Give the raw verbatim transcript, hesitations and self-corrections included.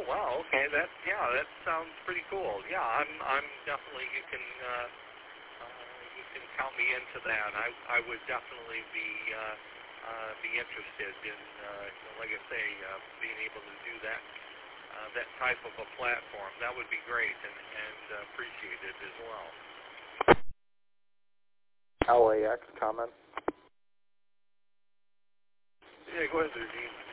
wow. Okay. That yeah. That sounds pretty cool. Yeah. I'm I'm definitely you can uh, uh, you can count me into that. I I would definitely be uh, uh, be interested in uh, like I say uh, being able to do that uh, that type of a platform. That would be great and and uh, appreciated as well. L A X comment. Yeah. Go ahead, Eugene.